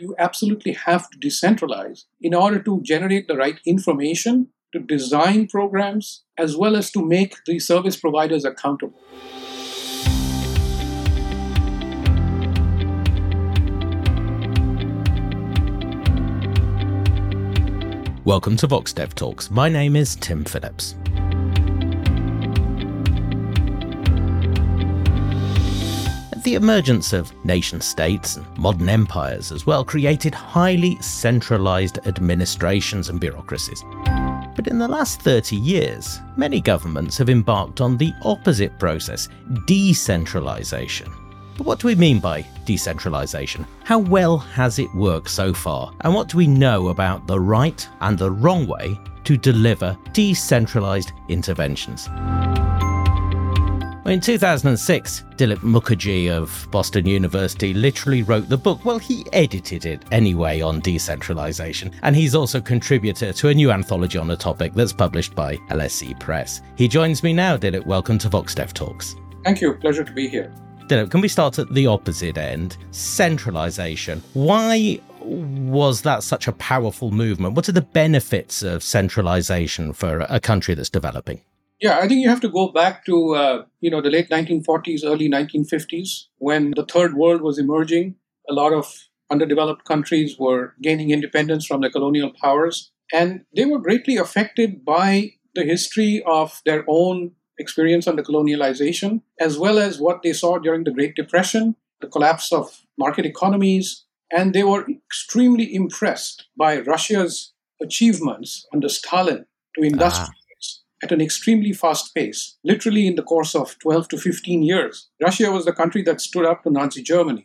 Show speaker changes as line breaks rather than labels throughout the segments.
you absolutely have to decentralize in order to generate the right information, to design programs, as well as to make the service providers accountable.
Welcome to Vox Dev Talks. My name is Tim Phillips. The emergence of nation-states and modern empires as well created highly centralised administrations and bureaucracies. But in the last 30 years, many governments have embarked on the opposite process, decentralisation. But what do we mean by decentralisation? How well has it worked so far? And what do we know about the right and the wrong way to deliver decentralised interventions? In 2006, Dilip Mukherjee of Boston University literally wrote the book. Well, he edited it anyway on decentralisation, and he's also contributor to a new anthology on the topic that's published by LSE Press. He joins me now. Dilip, welcome to Vox Dev Talks.
Thank you. Pleasure to be here.
Dilip, can we start at the opposite end? Centralisation. Why was that such a powerful movement? What are the benefits of centralisation for a country that's developing?
Yeah, I think you have to go back to the late 1940s, early 1950s, when the third world was emerging. A lot of underdeveloped countries were gaining independence from the colonial powers, and they were greatly affected by the history of their own experience under colonialization, as well as what they saw during the Great Depression, the collapse of market economies, and they were extremely impressed by Russia's achievements under Stalin to industrialize at an extremely fast pace. Literally in the course of 12 to 15 years, Russia was the country that stood up to Nazi Germany.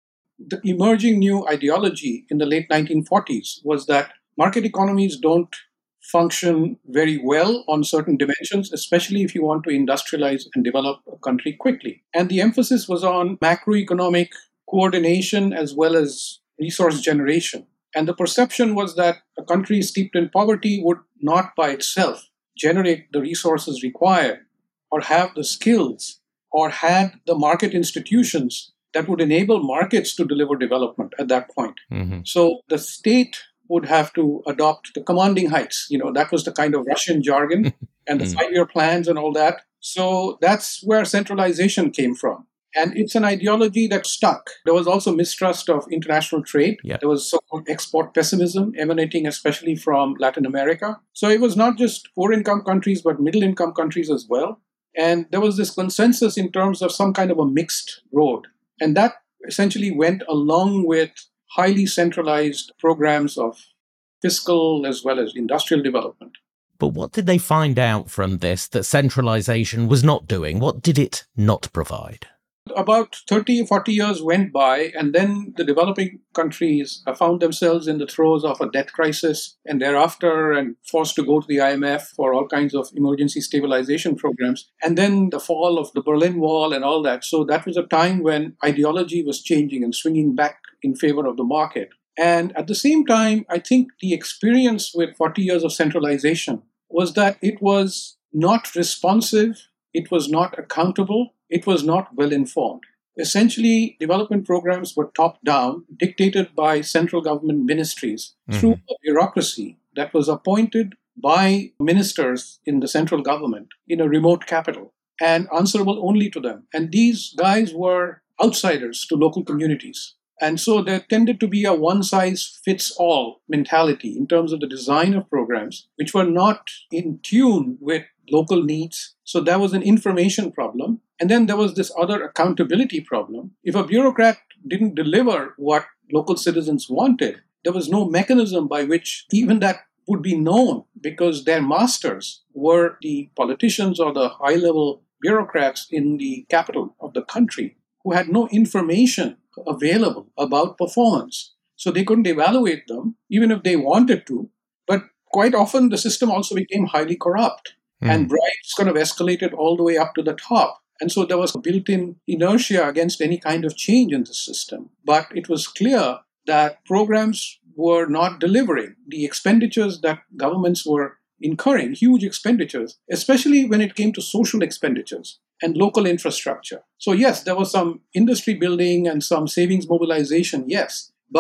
The emerging new ideology in the late 1940s was that market economies don't function very well on certain dimensions, especially if you want to industrialize and develop a country quickly. And the emphasis was on macroeconomic coordination as well as resource generation. And the perception was that a country steeped in poverty would not by itself generate the resources required or have the skills or had the market institutions that would enable markets to deliver development at that point. Mm-hmm. So the state would have to adopt the commanding heights. That was the kind of Russian jargon and the 5-year plans and all that. So that's where centralization came from. And it's an ideology that stuck. There was also mistrust of international trade. Yep. There was so-called export pessimism emanating especially from Latin America. So it was not just poor-income countries, but middle-income countries as well. And there was this consensus in terms of some kind of a mixed road. And that essentially went along with highly centralized programs of fiscal as well as industrial development.
But what did they find out from this that centralization was not doing? What did it not provide?
About 30 or 40 years went by, and then the developing countries found themselves in the throes of a debt crisis, and thereafter and forced to go to the IMF for all kinds of emergency stabilization programs, and then the fall of the Berlin Wall and all that. So that was a time when ideology was changing and swinging back in favor of the market. And at the same time, I think the experience with 40 years of centralization was that it was not responsive, it was not accountable, it was not well informed. Essentially, development programs were top-down, dictated by central government ministries through a bureaucracy that was appointed by ministers in the central government in a remote capital and answerable only to them. And these guys were outsiders to local communities. And so there tended to be a one-size-fits-all mentality in terms of the design of programs, which were not in tune with local needs. So that was an information problem. And then there was this other accountability problem. If a bureaucrat didn't deliver what local citizens wanted, there was no mechanism by which even that would be known, because their masters were the politicians or the high-level bureaucrats in the capital of the country who had no information available about performance. So they couldn't evaluate them, even if they wanted to. But quite often the system also became highly corrupt. And bribes kind of escalated all the way up to the top. And so there was a built-in inertia against any kind of change in the system. But it was clear that programs were not delivering. The expenditures that governments were incurring, huge expenditures, especially when it came to social expenditures and local infrastructure. So yes, there was some industry building and some savings mobilization, yes. But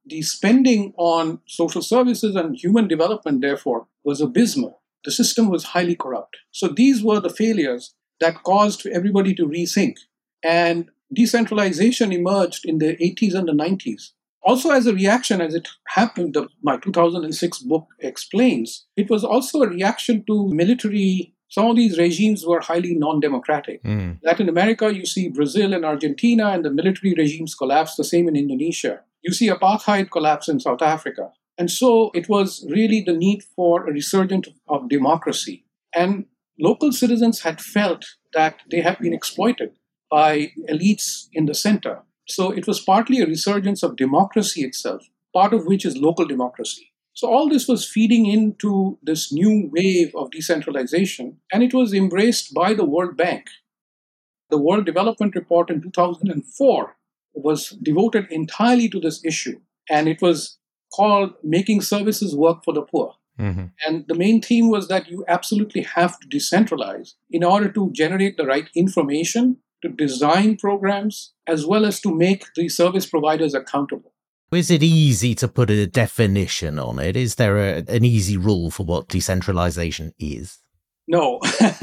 The spending on social services and human development, therefore, was abysmal. The system was highly corrupt. So these were the failures that caused everybody to rethink. And decentralization emerged in the 80s and the 90s. Also, as a reaction, as it happened, my 2006 book explains, it was also a reaction to military. Some of these regimes were highly non-democratic. Latin America, you see Brazil and Argentina, and the military regimes collapsed, the same in Indonesia. You see apartheid collapse in South Africa. And so it was really the need for a resurgence of democracy. And local citizens had felt that they had been exploited by elites in the center. So it was partly a resurgence of democracy itself, part of which is local democracy. So all this was feeding into this new wave of decentralization, and it was embraced by the World Bank. The World Development Report in 2004 was devoted entirely to this issue, and it was called Making Services Work for the Poor. And the main theme was that you absolutely have to decentralize in order to generate the right information, to design programs, as well as to make the service providers accountable.
Is it easy to put a definition on it? Is there an easy rule for what decentralization is?
No.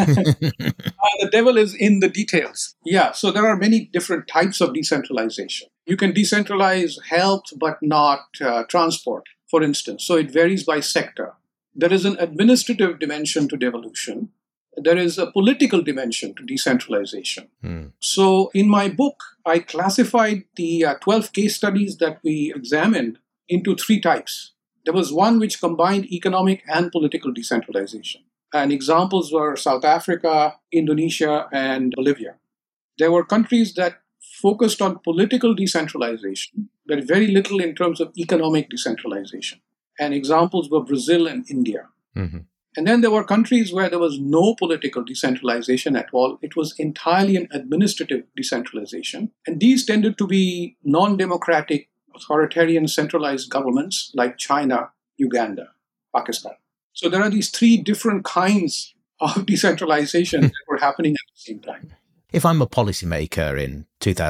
The devil is in the details. Yeah, so there are many different types of decentralization. You can decentralize health, but not transport, for instance. So it varies by sector. There is an administrative dimension to devolution. There is a political dimension to decentralization. So in my book, I classified the 12 case studies that we examined into three types. There was one which combined economic and political decentralization. And examples were South Africa, Indonesia, and Bolivia. There were countries that focused on political decentralization, but very little in terms of economic decentralization. And examples were Brazil and India. And then there were countries where there was no political decentralization at all. It was entirely an administrative decentralization. And these tended to be non-democratic, authoritarian, centralized governments like China, Uganda, Pakistan. So there are these three different kinds of decentralization that were happening at the same time.
If I'm a policymaker in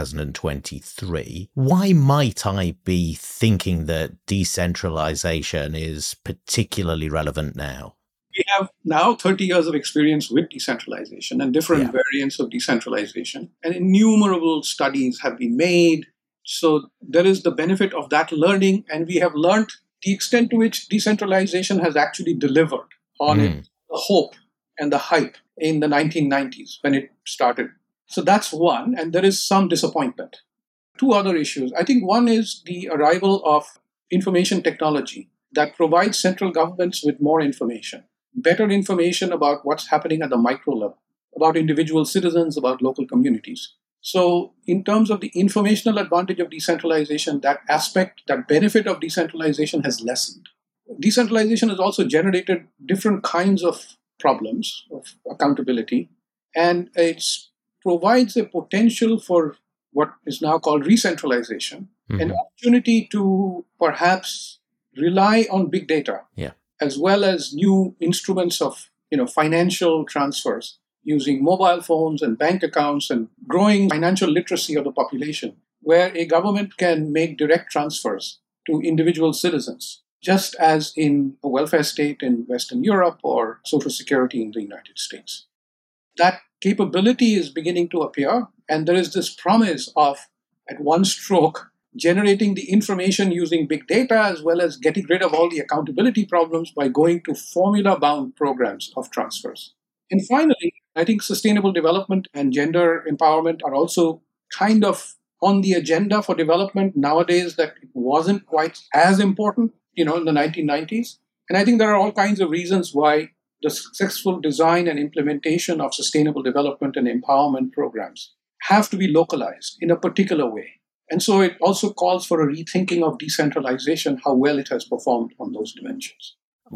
2023, why might I be thinking that decentralization is particularly relevant now?
We have now 30 years of experience with decentralization and different variants of decentralization, and innumerable studies have been made. So there is the benefit of that learning, and we have learned the extent to which decentralization has actually delivered on it, the hope and the hype in the 1990s when it started. So that's one, and there is some disappointment. Two other issues. I think one is the arrival of information technology that provides central governments with more information, better information about what's happening at the micro level, about individual citizens, about local communities. So in terms of the informational advantage of decentralization, that aspect, that benefit of decentralization has lessened. Decentralization has also generated different kinds of problems of accountability, and it provides a potential for what is now called re-centralization, an opportunity to perhaps rely on big data, as well as new instruments of financial transfers using mobile phones and bank accounts and growing financial literacy of the population, where a government can make direct transfers to individual citizens, just as in a welfare state in Western Europe or Social Security in the United States. That capability is beginning to appear, and there is this promise of, at one stroke, generating the information using big data, as well as getting rid of all the accountability problems by going to formula-bound programs of transfers. And finally, I think sustainable development and gender empowerment are also kind of on the agenda for development nowadays that it wasn't quite as important, in the 1990s. And I think there are all kinds of reasons why the successful design and implementation of sustainable development and empowerment programs have to be localized in a particular way. And so it also calls for a rethinking of decentralization, how well it has performed on those dimensions.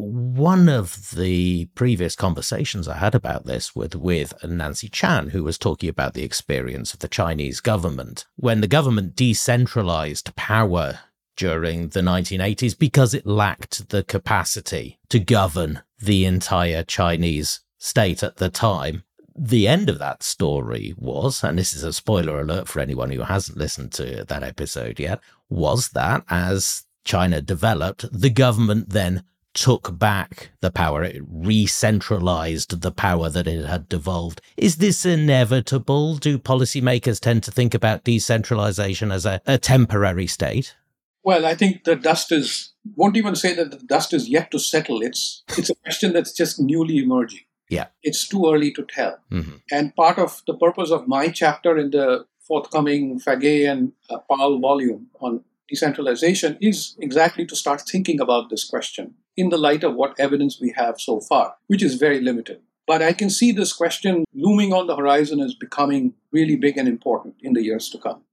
One of the previous conversations I had about this with Nancy Chan, who was talking about the experience of the Chinese government, when the government decentralized power during the 1980s because it lacked the capacity to govern the entire Chinese state at the time. The end of that story was, and this is a spoiler alert for anyone who hasn't listened to that episode yet, was that as China developed, the government then took back the power. It re-centralized the power that it had devolved. Is this inevitable? Do policymakers tend to think about decentralization as a temporary state?
Well, I think won't even say that the dust is yet to settle. It's a question that's just newly emerging.
Yeah.
It's too early to tell.
Mm-hmm.
And part of the purpose of my chapter in the forthcoming Faguet and Powell volume on decentralization is exactly to start thinking about this question in the light of what evidence we have so far, which is very limited. But I can see this question looming on the horizon as becoming really big and important in the years to come.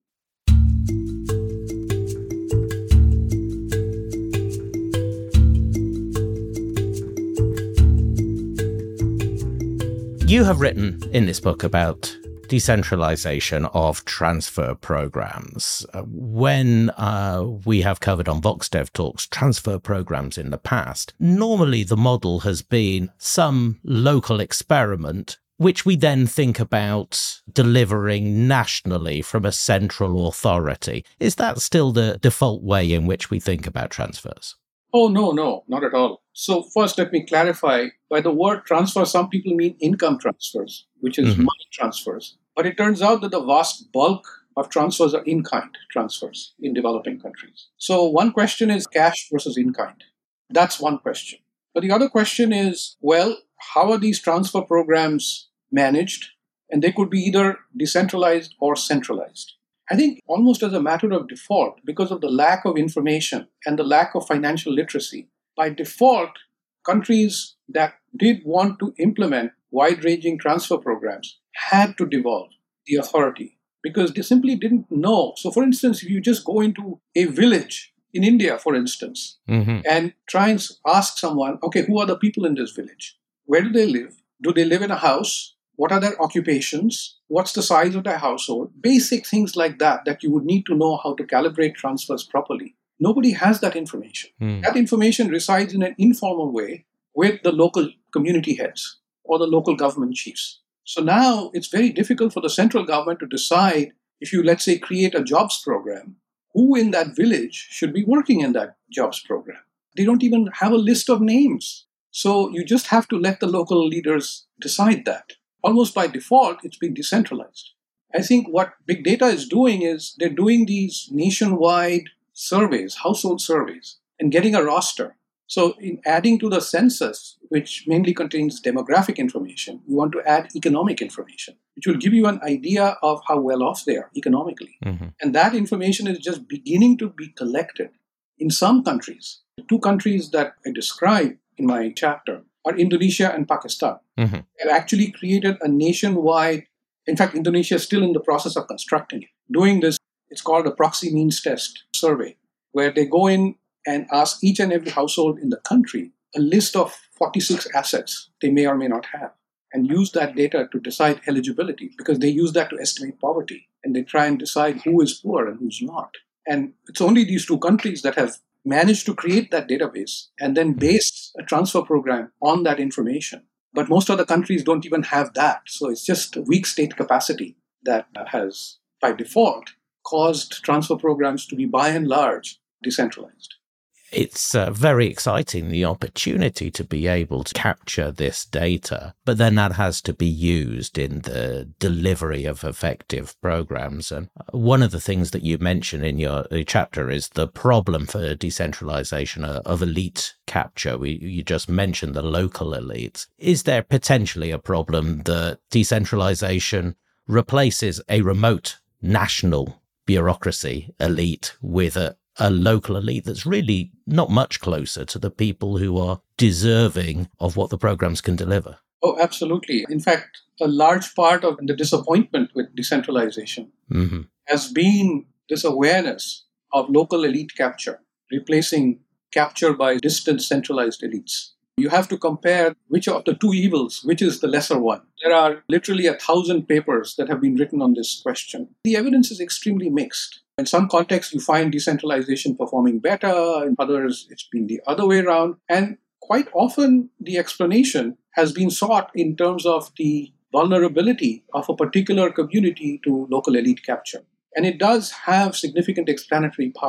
You have written in this book about decentralization of transfer programs. When we have covered on VoxDev Talks transfer programs in the past, normally the model has been some local experiment which we then think about delivering nationally from a central authority. Is that still the default way in which we think about transfers?
Oh, no, not at all. So first, let me clarify. By the word transfer, some people mean income transfers, which is money transfers. But it turns out that the vast bulk of transfers are in-kind transfers in developing countries. So one question is cash versus in-kind. That's one question. But the other question is, well, how are these transfer programs managed? And they could be either decentralized or centralized. I think almost as a matter of default, because of the lack of information and the lack of financial literacy, by default, countries that did want to implement wide-ranging transfer programs had to devolve the authority because they simply didn't know. So, for instance, if you just go into a village in India, for instance, and try and ask someone, okay, who are the people in this village? Where do they live? Do they live in a house? What are their occupations? What's the size of their household? Basic things like that you would need to know how to calibrate transfers properly. Nobody has that information. That information resides in an informal way with the local community heads or the local government chiefs. So now it's very difficult for the central government to decide if you, let's say, create a jobs program, who in that village should be working in that jobs program. They don't even have a list of names. So you just have to let the local leaders decide that. Almost by default, it's being decentralized. I think what big data is doing is they're doing these nationwide surveys, household surveys, and getting a roster. So in adding to the census, which mainly contains demographic information, you want to add economic information, which will give you an idea of how well off they are economically. And that information is just beginning to be collected in some countries. The two countries that I describe in my chapter are Indonesia and Pakistan. Have actually created a nationwide, in fact, Indonesia is still in the process of constructing it, doing this. It's called a proxy means test survey, where they go in and ask each and every household in the country a list of 46 assets they may or may not have, and use that data to decide eligibility, because they use that to estimate poverty, and they try and decide who is poor and who's not. And it's only these two countries that have managed to create that database and then base a transfer program on that information. But most other countries don't even have that. So it's just a weak state capacity that has, by default, caused transfer programs to be, by and large, decentralized.
It's very exciting, the opportunity to be able to capture this data, but then that has to be used in the delivery of effective programs. And one of the things that you mention in your chapter is the problem for decentralization of elite capture. You just mentioned the local elites. Is there potentially a problem that decentralization replaces a remote national bureaucracy elite with a local elite that's really not much closer to the people who are deserving of what the programs can deliver?
Oh, absolutely. In fact, a large part of the disappointment with decentralization has been this awareness of local elite capture, replacing capture by distant centralized elites. You have to compare which of the two evils, which is the lesser one. There are literally 1,000 papers that have been written on this question. The evidence is extremely mixed. In some contexts, you find decentralization performing better. In others, it's been the other way around. And quite often, the explanation has been sought in terms of the vulnerability of a particular community to local elite capture. And it does have significant explanatory power.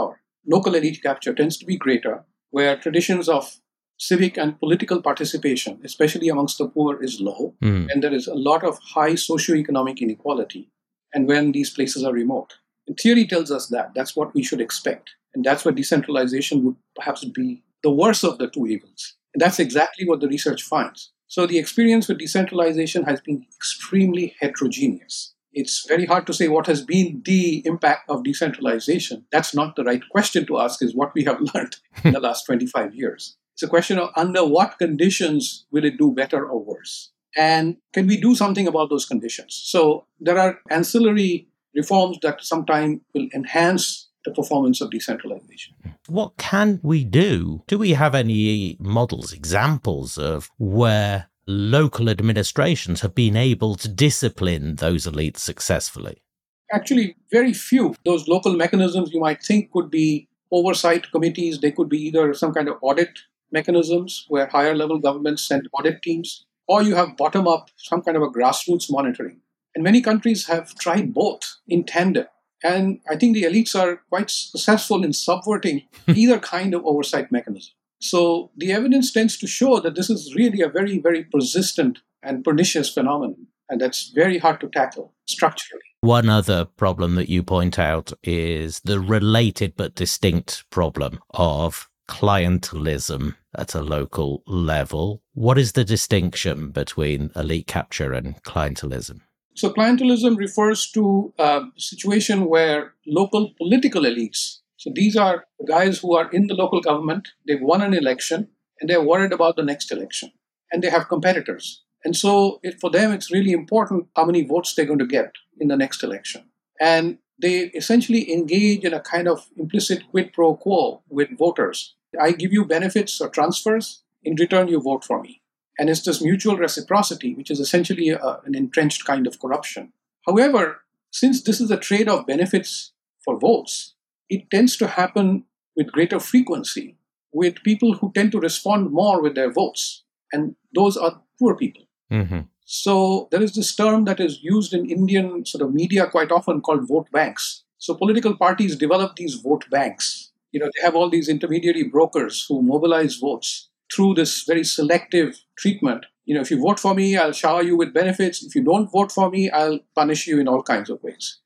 local elite capture tends to be greater, where traditions of civic and political participation, especially amongst the poor, is low, and there is a lot of high socioeconomic inequality, and when these places are remote. And theory tells us that. That's what we should expect. And that's where decentralization would perhaps be the worst of the two evils. And that's exactly what the research finds. So the experience with decentralization has been extremely heterogeneous. It's very hard to say what has been the impact of decentralization. That's not the right question to ask, is what we have learned in the last 25 years. It's a question of under what conditions will it do better or worse? And can we do something about those conditions? So there are ancillary reforms that sometimes will enhance the performance of decentralization.
What can we do? Do we have any models, examples of where local administrations have been able to discipline those elites successfully?
Actually, very few. Those local mechanisms you might think could be oversight committees. They could be either some kind of audit mechanisms where higher level governments send audit teams, or you have bottom up, some kind of a grassroots monitoring. And many countries have tried both in tandem. And I think the elites are quite successful in subverting either kind of oversight mechanism. So the evidence tends to show that this is really a very, very persistent and pernicious phenomenon. And that's very hard to tackle structurally.
One other problem that you point out is the related but distinct problem of clientelism at a local level. What is the distinction between elite capture and clientelism?
So clientelism refers to a situation where local political elites, so these are guys who are in the local government, they've won an election, and they're worried about the next election. And they have competitors. And so for them, it's really important how many votes they're going to get in the next election. And they essentially engage in a kind of implicit quid pro quo with voters. I give you benefits or transfers, in return you vote for me. And it's this mutual reciprocity, which is essentially an entrenched kind of corruption. However, since this is a trade of benefits for votes, it tends to happen with greater frequency with people who tend to respond more with their votes. And those are poor people. Mm-hmm. So there is this term that is used in Indian sort of media quite often called vote banks. So political parties develop these vote banks. They have all these intermediary brokers who mobilize votes through this very selective treatment. If you vote for me, I'll shower you with benefits. If you don't vote for me, I'll punish you in all kinds of ways.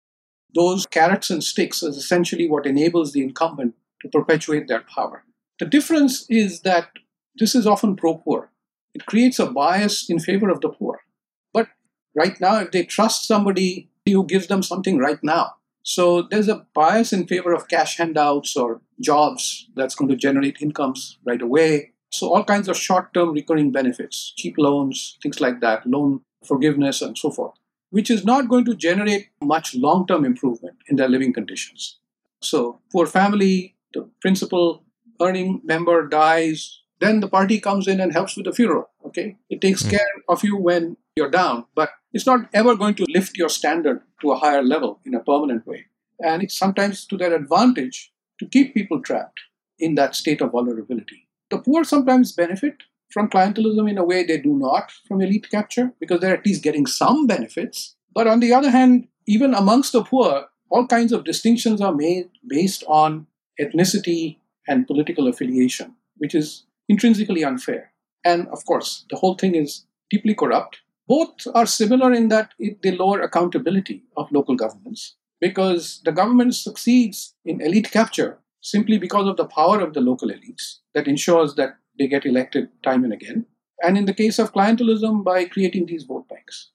Those carrots and sticks is essentially what enables the incumbent to perpetuate their power. The difference is that this is often pro-poor. It creates a bias in favor of the poor. But right now, if they trust somebody who gives them something right now, so there's a bias in favor of cash handouts or jobs that's going to generate incomes right away. So all kinds of short-term recurring benefits, cheap loans, things like that, loan forgiveness and so forth, which is not going to generate much long-term improvement in their living conditions. So poor family, the principal earning member dies, then the party comes in and helps with the funeral. Okay, it takes care of you when you're down, but it's not ever going to lift your standard to a higher level in a permanent way. And it's sometimes to their advantage to keep people trapped in that state of vulnerability. The poor sometimes benefit from clientelism in a way they do not from elite capture, because they're at least getting some benefits. But on the other hand, even amongst the poor, all kinds of distinctions are made based on ethnicity and political affiliation, which is intrinsically unfair. And of course, the whole thing is deeply corrupt. Both are similar in that they lower accountability of local governments, because the government succeeds in elite capture simply because of the power of the local elites that ensures that they get elected time and again. And in the case of clientelism, by creating these vote banks.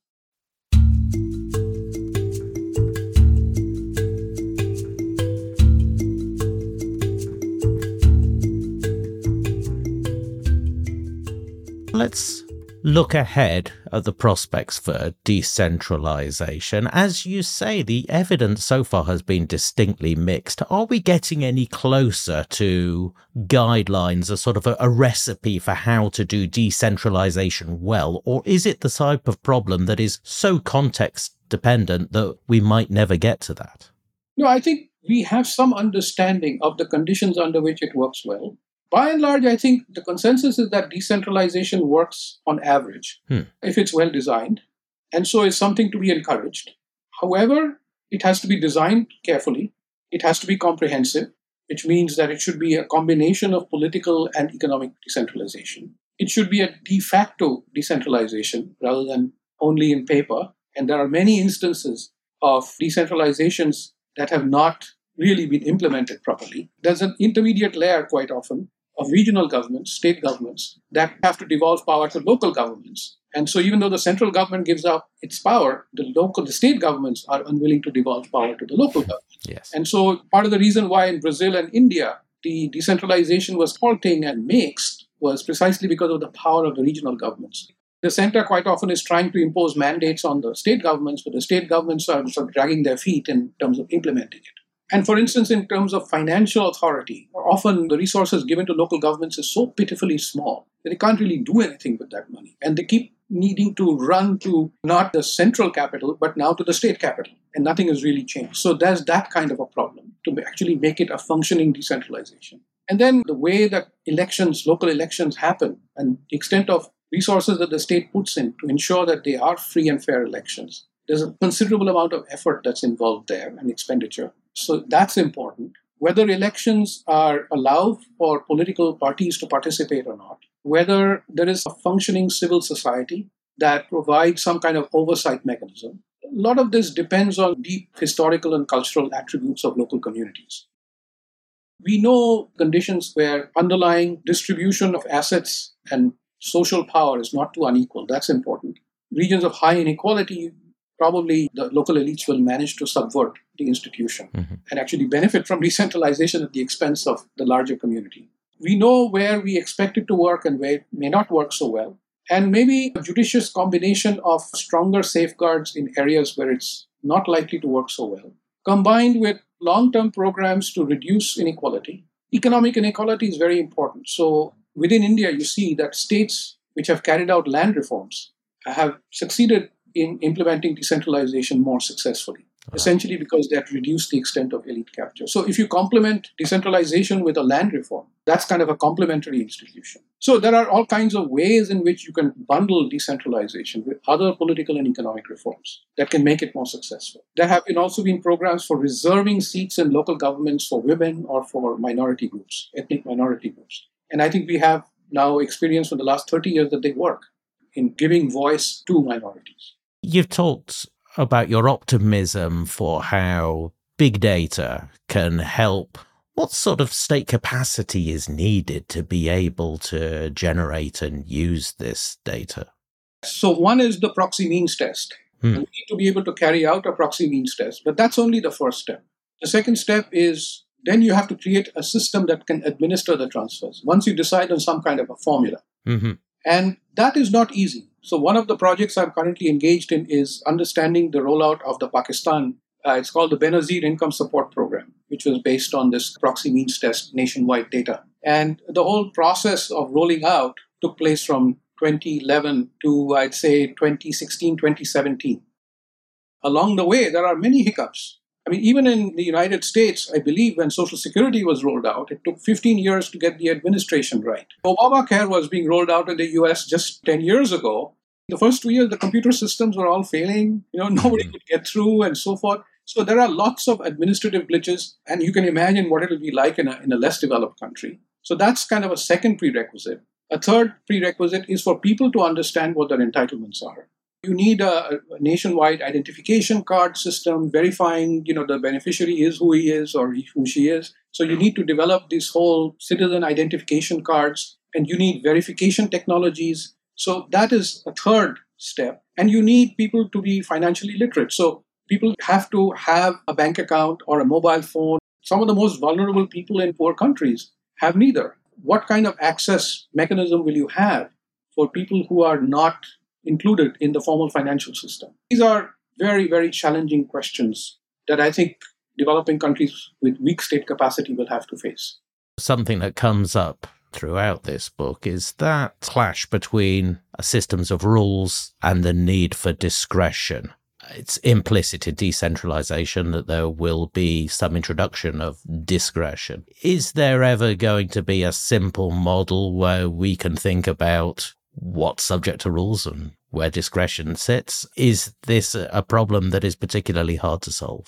Let's look ahead at the prospects for decentralization. As you say, the evidence so far has been distinctly mixed. Are we getting any closer to guidelines, a sort of a recipe for how to do decentralization well? Or is it the type of problem that is so context dependent that we might never get to that?
No, I think we have some understanding of the conditions under which it works well. By and large, I think the consensus is that decentralization works on average if it's well designed, and so is something to be encouraged. However, it has to be designed carefully. It has to be comprehensive. which means that it should be a combination of political and economic decentralization. It should be a de facto decentralization rather than only in paper. And there are many instances of decentralizations that have not really been implemented properly. There's an intermediate layer quite often of regional governments, state governments, that have to devolve power to local governments. And so even though the central government gives up its power, the state governments are unwilling to devolve power to the local government.
Yes.
And so part of the reason why in Brazil and India, the decentralization was halting and mixed was precisely because of the power of the regional governments. The center quite often is trying to impose mandates on the state governments, but the state governments are sort of dragging their feet in terms of implementing it. And for instance, in terms of financial authority, often the resources given to local governments is so pitifully small that they can't really do anything with that money. And they keep needing to run to not the central capital, but now to the state capital. And nothing has really changed. So there's that kind of a problem to actually make it a functioning decentralization. And then the way that local elections happen, and the extent of resources that the state puts in to ensure that they are free and fair elections. There's a considerable amount of effort that's involved there and expenditure. So that's important. Whether elections are allowed for political parties to participate or not, whether there is a functioning civil society that provides some kind of oversight mechanism. A lot of this depends on deep historical and cultural attributes of local communities. We know conditions where underlying distribution of assets and social power is not too unequal. That's important. Regions of high inequality, probably the local elites will manage to subvert the institution and actually benefit from decentralization at the expense of the larger community. We know where we expect it to work and where it may not work so well. And maybe a judicious combination of stronger safeguards in areas where it's not likely to work so well, combined with long-term programs to reduce inequality. Economic inequality is very important. So within India, you see that states which have carried out land reforms have succeeded in implementing decentralization more successfully, essentially because they have reduced the extent of elite capture. So if you complement decentralization with a land reform, that's kind of a complementary institution. So there are all kinds of ways in which you can bundle decentralization with other political and economic reforms that can make it more successful. There have also been programs for reserving seats in local governments for women or for minority groups, ethnic minority groups. And I think we have now experienced for the last 30 years that they work in giving voice to minorities.
You've talked about your optimism for how big data can help. What sort of state capacity is needed to be able to generate and use this data?
So one is the proxy means test. We need to be able to carry out a proxy means test, but that's only the first step. The second step is then you have to create a system that can administer the transfers once you decide on some kind of a formula. And that is not easy. So one of the projects I'm currently engaged in is understanding the rollout of the Pakistan. It's called the Benazir Income Support Program, which was based on this proxy means test nationwide data. And the whole process of rolling out took place from 2011 to, I'd say, 2016, 2017. Along the way, there are many hiccups. I mean, even in the United States, I believe when Social Security was rolled out, it took 15 years to get the administration right. Obamacare was being rolled out in the US just 10 years ago. The first 2 years, the computer systems were all failing. Nobody could get through and so forth. So there are lots of administrative glitches, and you can imagine what it will be like in a less developed country. So that's kind of a second prerequisite. A third prerequisite is for people to understand what their entitlements are. You need a nationwide identification card system verifying, the beneficiary is who he is or who she is. So you need to develop these whole citizen identification cards, and you need verification technologies. So that is a third step. And you need people to be financially literate. So people have to have a bank account or a mobile phone. Some of the most vulnerable people in poor countries have neither. What kind of access mechanism will you have for people who are not included in the formal financial system? These are very, very challenging questions that I think developing countries with weak state capacity will have to face.
Something that comes up throughout this book is that clash between systems of rules and the need for discretion. It's implicit in decentralization that there will be some introduction of discretion. Is there ever going to be a simple model where we can think about what's subject to rules and where discretion sits? Is this a problem that is particularly hard to solve?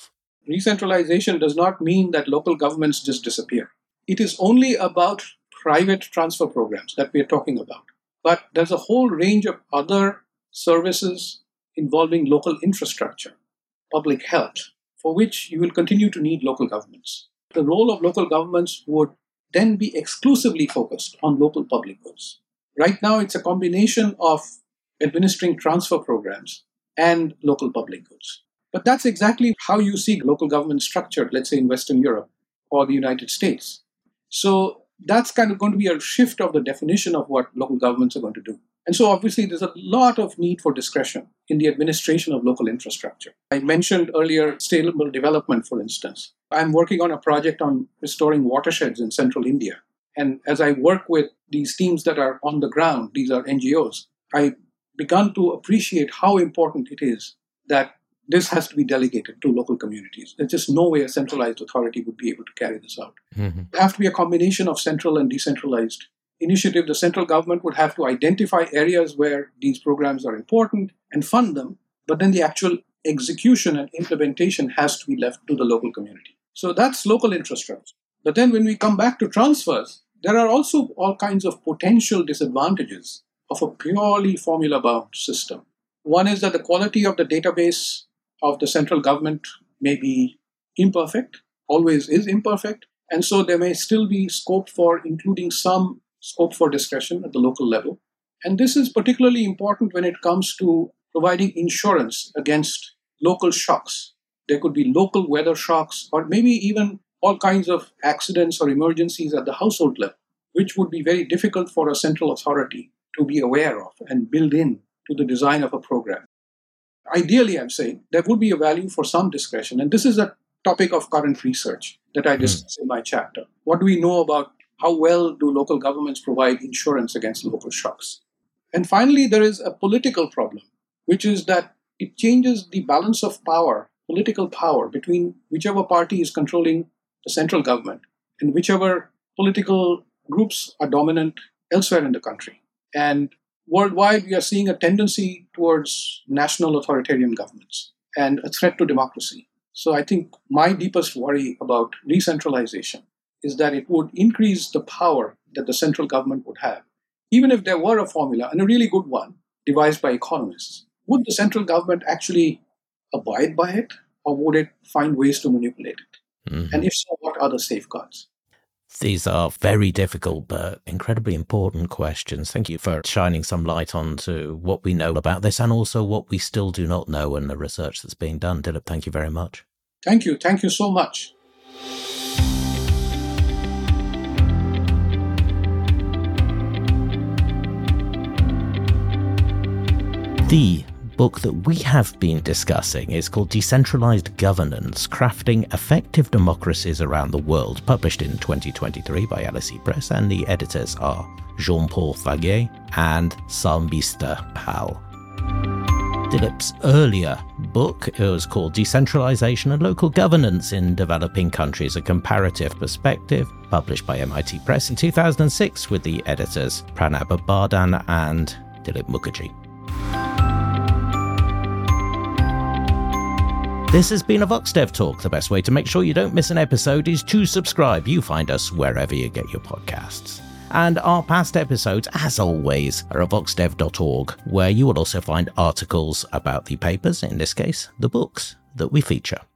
Decentralization does not mean that local governments just disappear. It is only about private transfer programs that we are talking about. But there's a whole range of other services involving local infrastructure, public health, for which you will continue to need local governments. The role of local governments would then be exclusively focused on local public goods. Right now, it's a combination of administering transfer programs and local public goods. But that's exactly how you see local government structured, let's say in Western Europe or the United States. So that's kind of going to be a shift of the definition of what local governments are going to do. And so obviously there's a lot of need for discretion in the administration of local infrastructure. I mentioned earlier sustainable development, for instance. I'm working on a project on restoring watersheds in central India. And as I work with these teams that are on the ground, these are NGOs, I begun to appreciate how important it is that this has to be delegated to local communities. There's just no way a centralized authority would be able to carry this out. Mm-hmm. It has to be a combination of central and decentralized initiative. The central government would have to identify areas where these programs are important and fund them, but then the actual execution and implementation has to be left to the local community. So that's local infrastructure. But then when we come back to transfers, there are also all kinds of potential disadvantages of a purely formula-bound system. One is that the quality of the database of the central government may be imperfect, always is imperfect, and so there may still be scope for including some scope for discretion at the local level. And this is particularly important when it comes to providing insurance against local shocks. There could be local weather shocks or maybe even all kinds of accidents or emergencies at the household level, which would be very difficult for a central authority to be aware of and build in to the design of a program. Ideally, I'm saying, there would be a value for some discretion. And this is a topic of current research that I discuss in my chapter. What do we know about how well do local governments provide insurance against local shocks? And finally, there is a political problem, which is that it changes the balance of power, political power, between whichever party is controlling the central government and whichever political groups are dominant elsewhere in the country. And worldwide, we are seeing a tendency towards national authoritarian governments and a threat to democracy. So I think my deepest worry about decentralization is that it would increase the power that the central government would have. Even if there were a formula, and a really good one, devised by economists, would the central government actually abide by it, or would it find ways to manipulate it? Mm-hmm. And if so, what are the safeguards?
These are very difficult but incredibly important questions. Thank you for shining some light onto what we know about this and also what we still do not know and the research that's being done. Dilip, thank you very much.
Thank you. Thank you so much.
The book that we have been discussing is called Decentralized Governance, Crafting Effective Democracies Around the World, published in 2023 by LSE Press, and the editors are Jean-Paul Faguet and Sarmista Pal. Dilip's earlier book, it was called Decentralization and Local Governance in Developing Countries, A Comparative Perspective, published by MIT Press in 2006 with the editors Pranab Bardhan and Dilip Mukherjee. This has been a VoxDev Talk. The best way to make sure you don't miss an episode is to subscribe. You find us wherever you get your podcasts. And our past episodes, as always, are at voxdev.org, where you will also find articles about the papers, in this case, the books that we feature.